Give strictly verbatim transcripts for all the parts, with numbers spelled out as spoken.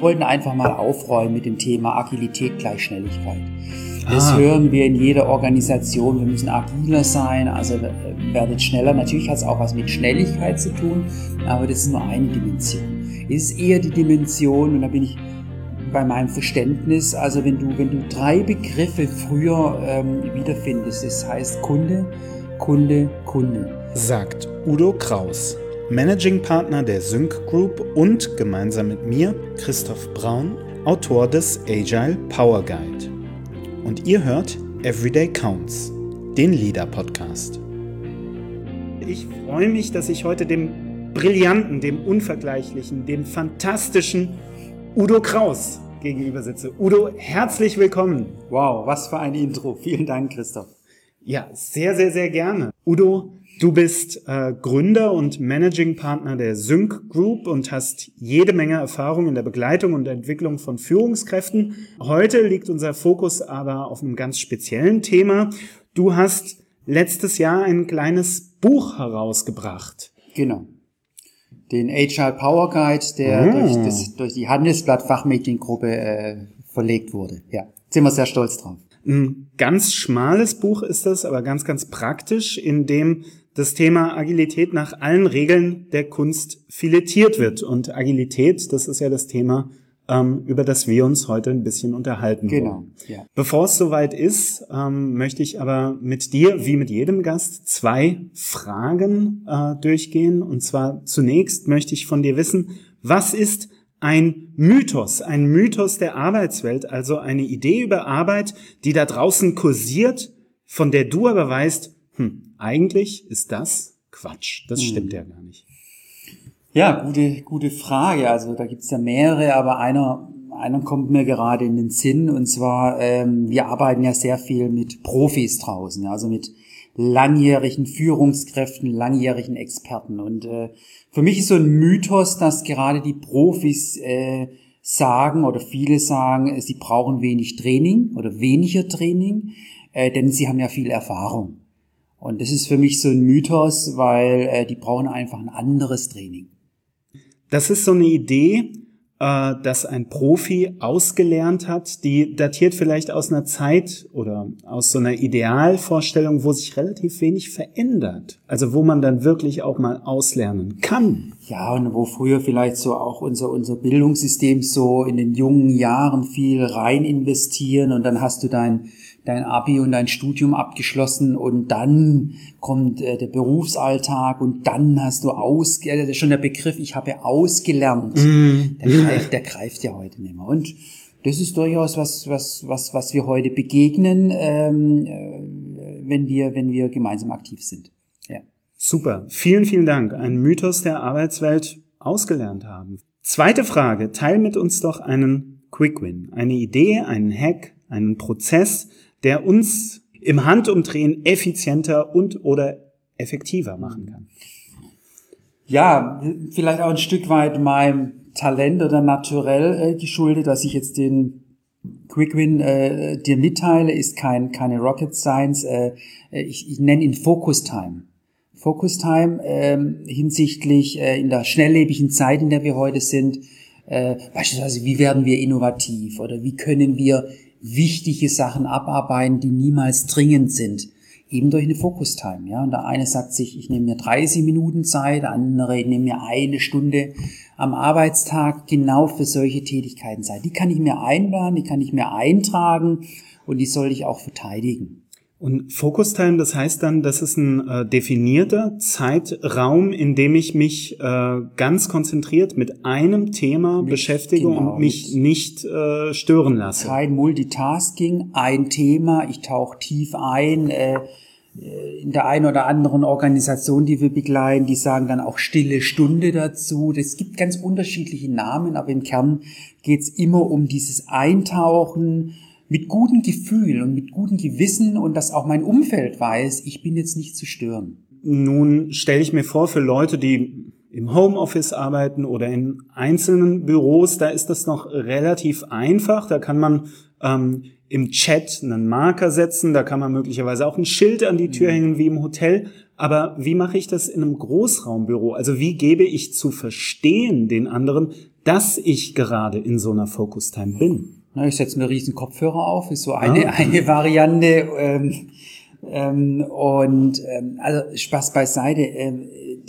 wollten einfach mal aufräumen mit dem Thema Agilität gleich Schnelligkeit. Das ah. hören wir in jeder Organisation. Wir müssen agiler sein, also werdet schneller. Natürlich hat es auch was mit Schnelligkeit zu tun, aber das ist nur eine Dimension. Es ist eher die Dimension, und da bin ich bei meinem Verständnis, also wenn du, wenn du drei Begriffe früher ähm, wiederfindest, das heißt Kunde, Kunde, Kunde. Sagt Udo Kraus, Managing Partner der Sync Group und gemeinsam mit mir, Christoph Braun, Autor des Agile Power Guide. Und ihr hört Everyday Counts, den Leader-Podcast. Ich freue mich, dass ich heute dem brillanten, dem unvergleichlichen, dem fantastischen Udo Kraus gegenüber sitze. Udo, herzlich willkommen. Wow, was für ein Intro. Vielen Dank, Christoph. Ja, sehr, sehr, sehr gerne. Udo, du bist äh, Gründer und Managing Partner der Sync Group und hast jede Menge Erfahrung in der Begleitung und Entwicklung von Führungskräften. Heute liegt unser Fokus aber auf einem ganz speziellen Thema. Du hast letztes Jahr ein kleines Buch herausgebracht. Genau. Den Agile Power Guide, der oh. durch, das, durch die Handelsblatt Fachmediengruppe äh, verlegt wurde. Ja, sind wir sehr stolz drauf. Ein ganz schmales Buch ist das, aber ganz, ganz praktisch, in dem das Thema Agilität nach allen Regeln der Kunst filetiert wird. Und Agilität, das ist ja das Thema, ähm, über das wir uns heute ein bisschen unterhalten genau, wollen. Ja. Bevor es soweit ist, ähm, möchte ich aber mit dir, wie mit jedem Gast, zwei Fragen äh, durchgehen. Und zwar zunächst möchte ich von dir wissen, was ist ein Mythos, ein Mythos der Arbeitswelt, also eine Idee über Arbeit, die da draußen kursiert, von der du aber weißt, hm, eigentlich ist das Quatsch. Das stimmt hm. ja gar nicht. Ja, gute, gute Frage. Also da gibt's ja mehrere, aber einer, einer kommt mir gerade in den Sinn. Und zwar, ähm, wir arbeiten ja sehr viel mit Profis draußen, also mit langjährigen Führungskräften, langjährigen Experten. Und äh, für mich ist so ein Mythos, dass gerade die Profis äh, sagen oder viele sagen, sie brauchen wenig Training oder weniger Training, äh, denn sie haben ja viel Erfahrung. Und das ist für mich so ein Mythos, weil äh, die brauchen einfach ein anderes Training. Das ist so eine Idee, äh, dass ein Profi ausgelernt hat, die datiert vielleicht aus einer Zeit oder aus so einer Idealvorstellung, wo sich relativ wenig verändert. Also wo man dann wirklich auch mal auslernen kann. Ja, und wo früher vielleicht so auch unser unser Bildungssystem so in den jungen Jahren viel rein investieren und dann hast du dein dein Abi und dein Studium abgeschlossen und dann kommt äh, der Berufsalltag und dann hast du ausge... Das ist schon der Begriff, ich habe ausgelernt. Mm. Der, greift, der greift ja heute nicht mehr. Und das ist durchaus was, was, was, was wir heute begegnen, ähm, äh, wenn wir, wenn wir gemeinsam aktiv sind. Ja. Super. Vielen, vielen Dank. Ein Mythos der Arbeitswelt ausgelernt haben. Zweite Frage. Teil mit uns doch einen Quick Win. Eine Idee, einen Hack, einen Prozess, der uns im Handumdrehen effizienter und oder effektiver machen kann. Ja, vielleicht auch ein Stück weit meinem Talent oder Naturell äh, geschuldet, dass ich jetzt den Quick Win äh, dir mitteile, ist kein keine Rocket Science. Äh, ich, ich nenne ihn Focus Time. Focus Time äh, hinsichtlich äh, in der schnelllebigen Zeit, in der wir heute sind. Äh, beispielsweise, wie werden wir innovativ oder wie können wir wichtige Sachen abarbeiten, die niemals dringend sind, eben durch eine Focus-Time. Ja? Und der eine sagt sich, ich nehme mir dreißig Minuten Zeit, der andere, ich nehme mir eine Stunde am Arbeitstag genau für solche Tätigkeiten Zeit. Die kann ich mir einplanen, die kann ich mir eintragen und die soll ich auch verteidigen. Und Focus Time, das heißt dann, das ist ein äh, definierter Zeitraum, in dem ich mich äh, ganz konzentriert mit einem Thema mit, beschäftige genau, und mich nicht äh, stören lasse. Kein Multitasking, ein Thema, ich tauche tief ein. Äh, in der einen oder anderen Organisation, die wir begleiten, die sagen dann auch stille Stunde dazu. Es gibt ganz unterschiedliche Namen, aber im Kern geht's immer um dieses Eintauchen, mit gutem Gefühl und mit gutem Gewissen und dass auch mein Umfeld weiß, ich bin jetzt nicht zu stören. Nun stelle ich mir vor, für Leute, die im Homeoffice arbeiten oder in einzelnen Büros, da ist das noch relativ einfach. Da kann man ähm, im Chat einen Marker setzen, da kann man möglicherweise auch ein Schild an die Tür mhm. hängen wie im Hotel. Aber wie mache ich das in einem Großraumbüro? Also wie gebe ich zu verstehen den anderen, dass ich gerade in so einer Focus Time bin? Na, ich setze mir riesen Kopfhörer auf, ist so eine, ah. eine Variante. Ähm, ähm, und ähm, also Spaß beiseite. Ähm,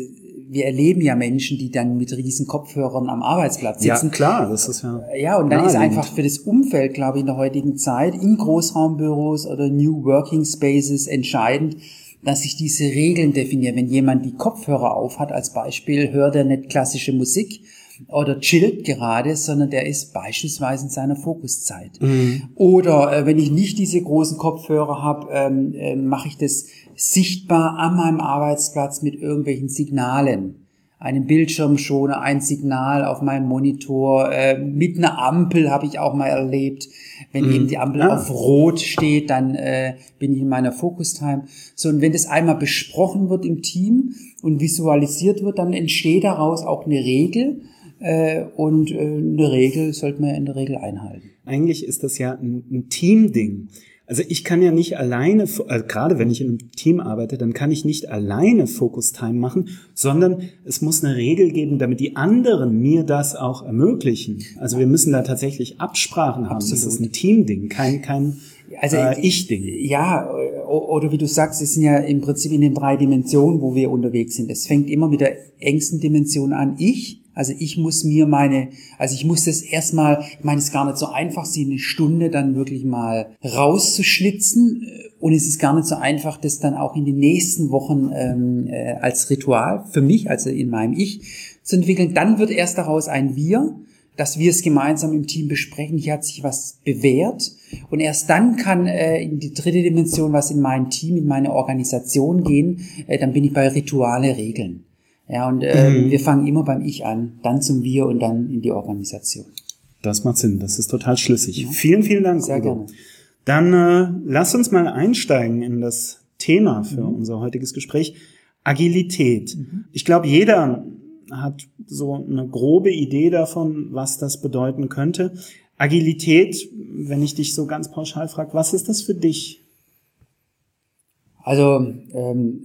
wir erleben ja Menschen, die dann mit riesen Kopfhörern am Arbeitsplatz sitzen. Ja, klar, das ist ja. Ja, und dann ist einfach für das Umfeld, glaube ich, in der heutigen Zeit, in Großraumbüros oder New Working Spaces entscheidend, dass sich diese Regeln definieren. Wenn jemand die Kopfhörer aufhat, als Beispiel, hört er nicht klassische Musik oder chillt gerade, sondern der ist beispielsweise in seiner Fokuszeit. Mhm. Oder äh, wenn ich nicht diese großen Kopfhörer habe, ähm, äh, mache ich das sichtbar an meinem Arbeitsplatz mit irgendwelchen Signalen. Einen Bildschirmschoner, ein Signal auf meinem Monitor, äh, mit einer Ampel habe ich auch mal erlebt. Wenn mm. eben die Ampel ah. auf Rot steht, dann äh, bin ich in meiner Focus-Time. So, und wenn das einmal besprochen wird im Team und visualisiert wird, dann entsteht daraus auch eine Regel. Äh, und äh, eine Regel sollte man ja in der Regel einhalten. Eigentlich ist das ja ein, ein Teamding. Also ich kann ja nicht alleine, äh, gerade wenn ich in einem Team arbeite, dann kann ich nicht alleine Focus Time machen, sondern es muss eine Regel geben, damit die anderen mir das auch ermöglichen. Also wir müssen da tatsächlich Absprachen haben. Absolut. Das ist ein Teamding, kein kein also, äh, Ich-Ding. Ja, oder wie du sagst, es sind ja im Prinzip in den drei Dimensionen, wo wir unterwegs sind. Es fängt immer mit der engsten Dimension an, ich. Also ich muss mir meine, also ich muss das erstmal, ich meine, es ist gar nicht so einfach, sie eine Stunde dann wirklich mal rauszuschnitzen, und es ist gar nicht so einfach, das dann auch in den nächsten Wochen ähm, äh, als Ritual für mich, also in meinem Ich, zu entwickeln. Dann wird erst daraus ein Wir, dass wir es gemeinsam im Team besprechen. Hier hat sich was bewährt, und erst dann kann äh, in die dritte Dimension was in mein Team, in meine Organisation gehen. Äh, dann bin ich bei Rituale, Regeln. Ja, und äh, mhm. wir fangen immer beim Ich an, dann zum Wir und dann in die Organisation. Das macht Sinn, das ist total schlüssig. Ja. Vielen, vielen Dank. Sehr Udo. gerne. Dann äh, lass uns mal einsteigen in das Thema für mhm. unser heutiges Gespräch. Agilität. Mhm. Ich glaube, jeder hat so eine grobe Idee davon, was das bedeuten könnte. Agilität, wenn ich dich so ganz pauschal frage, was ist das für dich? Also, ähm,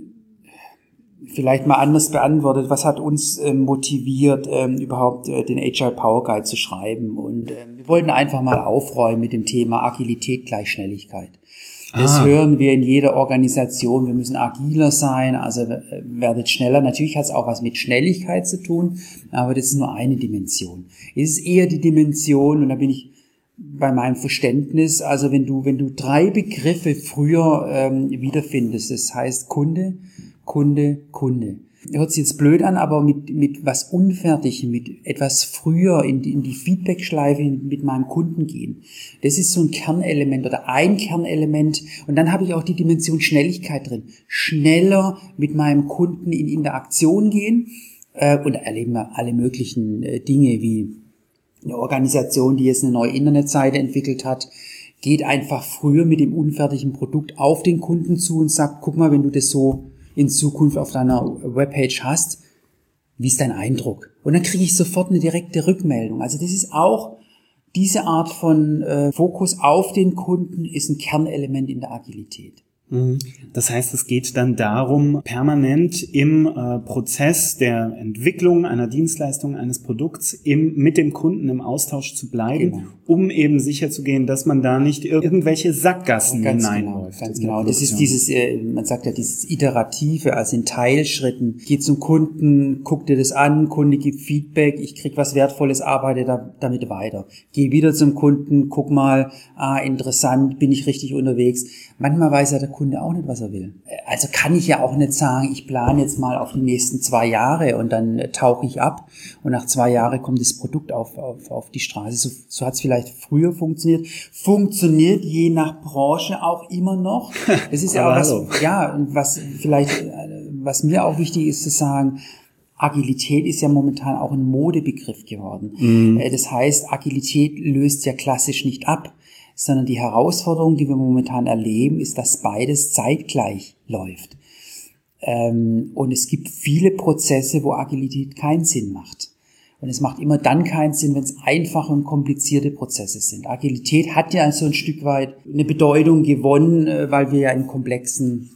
vielleicht mal anders beantwortet, was hat uns äh, motiviert, ähm, überhaupt äh, den Agile Power Guide zu schreiben? Und äh, wir wollten einfach mal aufräumen mit dem Thema Agilität gleich Schnelligkeit. Das ah. hören wir in jeder Organisation, wir müssen agiler sein, also äh, werdet schneller. Natürlich hat es auch was mit Schnelligkeit zu tun, aber das ist nur eine Dimension. Es ist eher die Dimension, und da bin ich bei meinem Verständnis, also wenn du wenn du drei Begriffe früher ähm, wiederfindest, das heißt Kunde, Kunde, Kunde. Hört sich jetzt blöd an, aber mit mit was Unfertigem, mit etwas früher in die, in die Feedback-Schleife mit meinem Kunden gehen. Das ist so ein Kernelement oder ein Kernelement. Und dann habe ich auch die Dimension Schnelligkeit drin. Schneller mit meinem Kunden in Interaktion gehen. Äh, und da erleben wir alle möglichen äh, Dinge, wie eine Organisation, die jetzt eine neue Internetseite entwickelt hat, geht einfach früher mit dem unfertigen Produkt auf den Kunden zu und sagt, guck mal, wenn du das so in Zukunft auf deiner Webpage hast, wie ist dein Eindruck? Und dann kriege ich sofort eine direkte Rückmeldung. Also das ist auch, diese Art von äh, Fokus auf den Kunden ist ein Kernelement in der Agilität. Das heißt, es geht dann darum, permanent im äh, Prozess der Entwicklung einer Dienstleistung, eines Produkts im, mit dem Kunden im Austausch zu bleiben, genau. um eben sicherzugehen, dass man da nicht irgendwelche Sackgassen ganz hineinläuft. Genau, ganz genau. Das ist dieses, äh, man sagt ja dieses Iterative, also in Teilschritten. Geh zum Kunden, guck dir das an, Kunde gibt Feedback, ich krieg was Wertvolles, arbeite da, damit weiter. Geh wieder zum Kunden, guck mal, ah, interessant, bin ich richtig unterwegs. Manchmal weiß ja der Kunde auch nicht, was er will. Also kann ich ja auch nicht sagen, ich plane jetzt mal auf die nächsten zwei Jahre und dann tauche ich ab und nach zwei Jahren kommt das Produkt auf, auf, auf die Straße. So, so hat es vielleicht früher funktioniert. Funktioniert je nach Branche auch immer noch. Das ist ja auch was, ja, was vielleicht, was mir auch wichtig ist zu sagen, Agilität ist ja momentan auch ein Modebegriff geworden. Mhm. Das heißt, Agilität löst ja klassisch nicht ab, sondern die Herausforderung, die wir momentan erleben, ist, dass beides zeitgleich läuft. Ähm, und es gibt viele Prozesse, wo Agilität keinen Sinn macht. Und es macht immer dann keinen Sinn, wenn es einfache und komplizierte Prozesse sind. Agilität hat ja so ein Stück weit eine Bedeutung gewonnen, weil wir ja in komplexen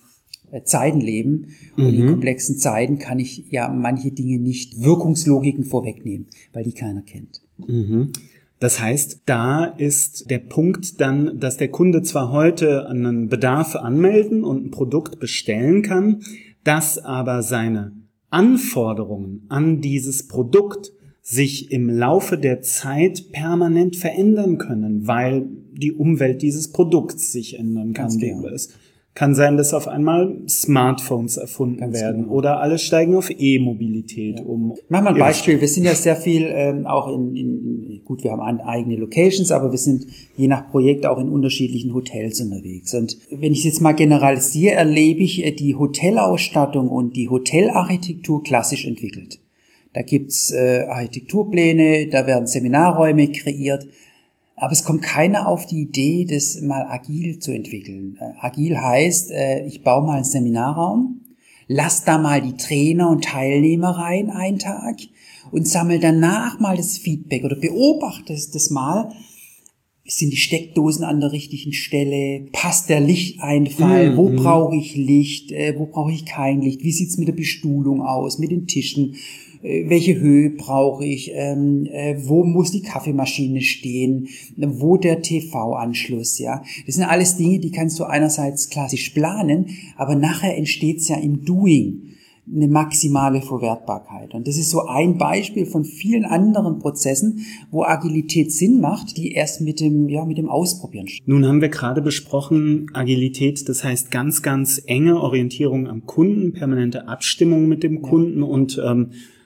äh, Zeiten leben. Mhm. Und in komplexen Zeiten kann ich ja manche Dinge nicht Wirkungslogiken vorwegnehmen, weil die keiner kennt. Mhm. Das heißt, da ist der Punkt dann, dass der Kunde zwar heute einen Bedarf anmelden und ein Produkt bestellen kann, dass aber seine Anforderungen an dieses Produkt sich im Laufe der Zeit permanent verändern können, weil die Umwelt dieses Produkts sich ändern kann. Genau. Es kann sein, dass auf einmal Smartphones erfunden Ganz werden genau. oder alle steigen auf E-Mobilität ja. um. Mach mal ein Beispiel. Wir sind ja sehr viel ähm, auch in, in, gut, wir haben eigene Locations, aber wir sind je nach Projekt auch in unterschiedlichen Hotels unterwegs. Und wenn ich jetzt mal generalisiere, erlebe ich die Hotelausstattung und die Hotelarchitektur klassisch entwickelt. Da gibt's äh, Architekturpläne, da werden Seminarräume kreiert. Aber es kommt keiner auf die Idee, das mal agil zu entwickeln. Äh, agil heißt, äh, ich baue mal einen Seminarraum, lass da mal die Trainer und Teilnehmer rein einen Tag und sammle danach mal das Feedback oder beobachte das mal. Sind die Steckdosen an der richtigen Stelle? Passt der Lichteinfall? Mm, wo mm. brauche ich Licht? Äh, wo brauche ich kein Licht? Wie sieht's mit der Bestuhlung aus? Mit den Tischen? Welche Höhe brauche ich, ähm, äh, wo muss die Kaffeemaschine stehen, wo der T V-Anschluss, ja. Das sind alles Dinge, die kannst du einerseits klassisch planen, aber nachher entsteht's ja im Doing eine maximale Verwertbarkeit. Und das ist so ein Beispiel von vielen anderen Prozessen, wo Agilität Sinn macht, die erst mit dem, ja, mit dem Ausprobieren stehen. Nun haben wir gerade besprochen, Agilität, das heißt ganz, ganz enge Orientierung am Kunden, permanente Abstimmung mit dem Kunden ja. und ähm,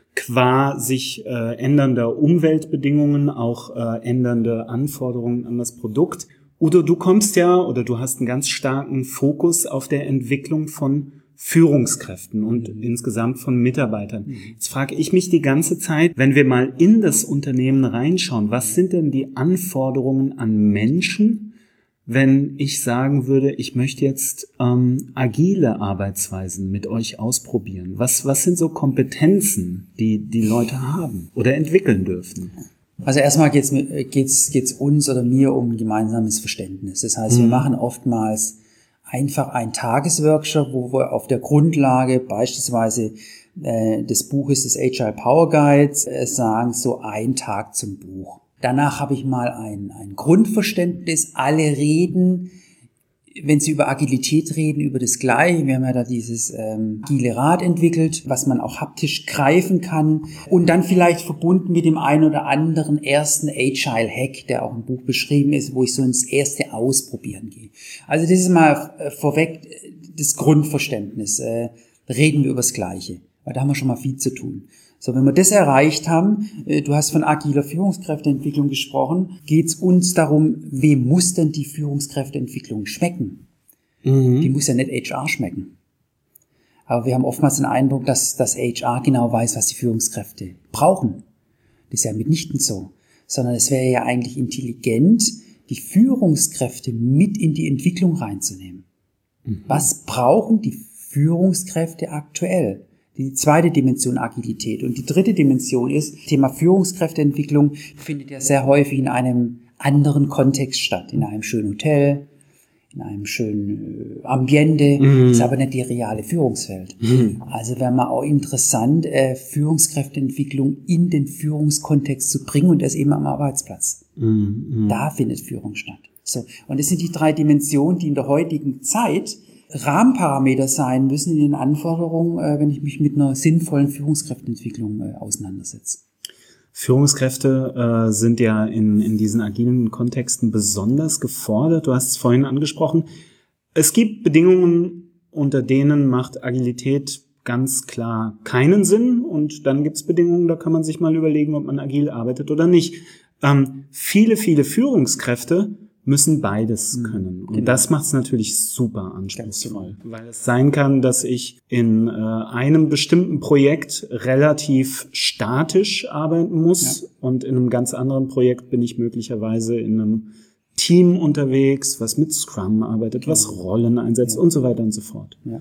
qua sich äh, ändernder Umweltbedingungen, auch äh, ändernde Anforderungen an das Produkt. Udo, du kommst ja oder du hast einen ganz starken Fokus auf der Entwicklung von Führungskräften und mhm. insgesamt von Mitarbeitern. Mhm. Jetzt frage ich mich die ganze Zeit, wenn wir mal in das Unternehmen reinschauen, was sind denn die Anforderungen an Menschen, wenn ich sagen würde, ich möchte jetzt ähm, agile Arbeitsweisen mit euch ausprobieren? Was was sind so Kompetenzen, die die Leute haben oder entwickeln dürfen? Also erstmal geht's geht's geht's uns oder mir um ein gemeinsames Verständnis. Das heißt, mhm. wir machen oftmals einfach einen Tagesworkshop, wo wir auf der Grundlage beispielsweise äh, des Buches des Agile Power Guides äh, sagen, so ein Tag zum Buch. Danach habe ich mal ein, ein Grundverständnis. Alle reden, wenn sie über Agilität reden, über das Gleiche. Wir haben ja da dieses ähm, agile Rad entwickelt, was man auch haptisch greifen kann. Und dann vielleicht verbunden mit dem einen oder anderen ersten Agile Hack, der auch im Buch beschrieben ist, wo ich so ins erste Ausprobieren gehe. Also das ist mal äh, vorweg das Grundverständnis. Äh, reden wir über das Gleiche, weil da haben wir schon mal viel zu tun. So, wenn wir das erreicht haben, du hast von agiler Führungskräfteentwicklung gesprochen, geht es uns darum, wem muss denn die Führungskräfteentwicklung schmecken? Mhm. Die muss ja nicht H R schmecken. Aber wir haben oftmals den Eindruck, dass das H R genau weiß, was die Führungskräfte brauchen. Das ist ja mitnichten so. Sondern es wäre ja eigentlich intelligent, die Führungskräfte mit in die Entwicklung reinzunehmen. Mhm. Was brauchen die Führungskräfte aktuell? Die zweite Dimension Agilität. Und die dritte Dimension ist, Thema Führungskräfteentwicklung findet ja sehr häufig in einem anderen Kontext statt. In einem schönen Hotel, in einem schönen äh, Ambiente. Mhm. Ist aber nicht die reale Führungswelt. Mhm. Also wäre mal auch interessant, äh, Führungskräfteentwicklung in den Führungskontext zu bringen und das eben am Arbeitsplatz. Mhm. Da findet Führung statt. So. Und das sind die drei Dimensionen, die in der heutigen Zeit Rahmenparameter sein müssen in den Anforderungen, äh, wenn ich mich mit einer sinnvollen Führungskräfteentwicklung äh, auseinandersetze. Führungskräfte äh, sind ja in, in diesen agilen Kontexten besonders gefordert. Du hast es vorhin angesprochen. Es gibt Bedingungen, unter denen macht Agilität ganz klar keinen Sinn. Und dann gibt es Bedingungen, da kann man sich mal überlegen, ob man agil arbeitet oder nicht. Ähm, viele, viele Führungskräfte müssen beides können. Und genau. das macht es natürlich super anspruchsvoll, genau. weil es sein kann, dass ich in äh, einem bestimmten Projekt relativ statisch arbeiten muss ja. und in einem ganz anderen Projekt bin ich möglicherweise in einem Team unterwegs, was mit Scrum arbeitet, genau. was Rollen einsetzt ja. und so weiter und so fort. Ja.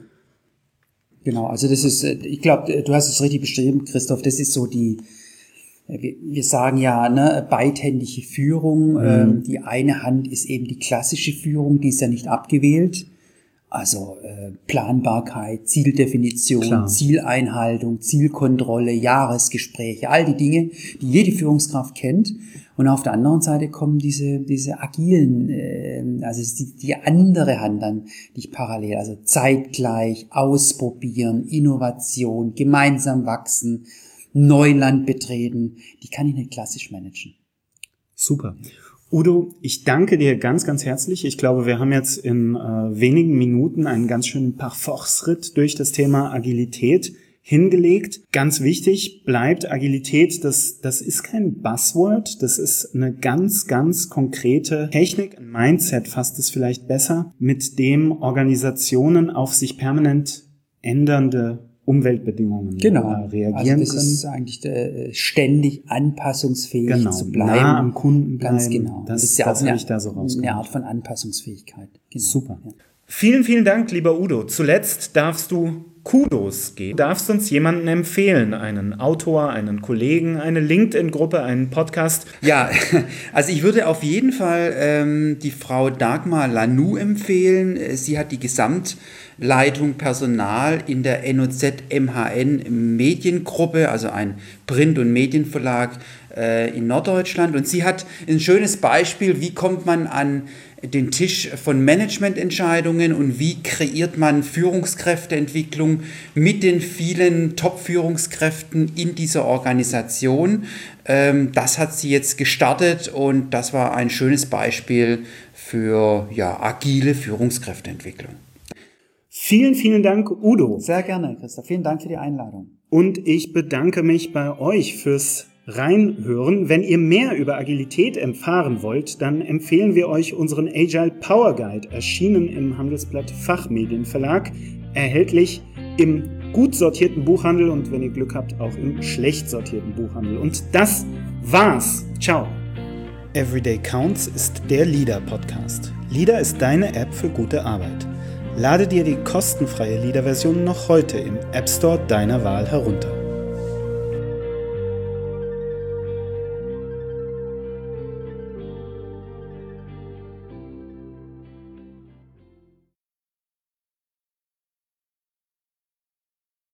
Genau, also das ist, ich glaube, du hast es richtig beschrieben, Christoph, das ist so die Wir, wir sagen ja, ne, beidhändige Führung. Mhm. Ähm, die eine Hand ist eben die klassische Führung, die ist ja nicht abgewählt. Also äh, Planbarkeit, Zieldefinition, Klar. Zieleinhaltung, Zielkontrolle, Jahresgespräche, all die Dinge, die jede Führungskraft kennt. Und auf der anderen Seite kommen diese diese agilen, äh, also die, die andere Hand dann nicht parallel, also zeitgleich, ausprobieren, Innovation, gemeinsam wachsen, Neuland betreten, die kann ich nicht klassisch managen. Super. Udo, ich danke dir ganz, ganz herzlich. Ich glaube, wir haben jetzt in äh, wenigen Minuten einen ganz schönen Parforce-Ritt durch das Thema Agilität hingelegt. Ganz wichtig bleibt Agilität, das, das ist kein Buzzword, das ist eine ganz, ganz konkrete Technik, ein Mindset fasst es vielleicht besser, mit dem Organisationen auf sich permanent ändernde Umweltbedingungen genau. äh, reagieren also das können. Das ist eigentlich äh, ständig anpassungsfähig genau. zu bleiben. Nah am Kunden bleiben. Ganz genau. Das, das ist ja das auch eine, ich da so rausgehört. eine Art von Anpassungsfähigkeit. Genau. Super. Ja. Vielen, vielen Dank, lieber Udo. Zuletzt darfst du Kudos geben. Du darfst uns jemanden empfehlen, einen Autor, einen Kollegen, eine LinkedIn-Gruppe, einen Podcast. Ja, also ich würde auf jeden Fall ähm, die Frau Dagmar Lanoux empfehlen. Sie hat die Gesamtleitung Personal in der N O Z M H N Mediengruppe, also ein Print- und Medienverlag äh, in Norddeutschland. Und sie hat ein schönes Beispiel, wie kommt man an den Tisch von Managemententscheidungen und wie kreiert man Führungskräfteentwicklung mit den vielen Top-Führungskräften in dieser Organisation. Das hat sie jetzt gestartet und das war ein schönes Beispiel für ja, agile Führungskräfteentwicklung. Vielen, vielen Dank, Udo. Sehr gerne, Christoph. Vielen Dank für die Einladung. Und ich bedanke mich bei euch fürs Reinhören. Wenn ihr mehr über Agilität erfahren wollt, dann empfehlen wir euch unseren Agile Power Guide, erschienen im Handelsblatt Fachmedienverlag, erhältlich im gut sortierten Buchhandel und wenn ihr Glück habt, auch im schlecht sortierten Buchhandel. Und das war's. Ciao. Everyday Counts ist der Leader-Podcast. Leader ist deine App für gute Arbeit. Lade dir die kostenfreie Leader-Version noch heute im App Store deiner Wahl herunter.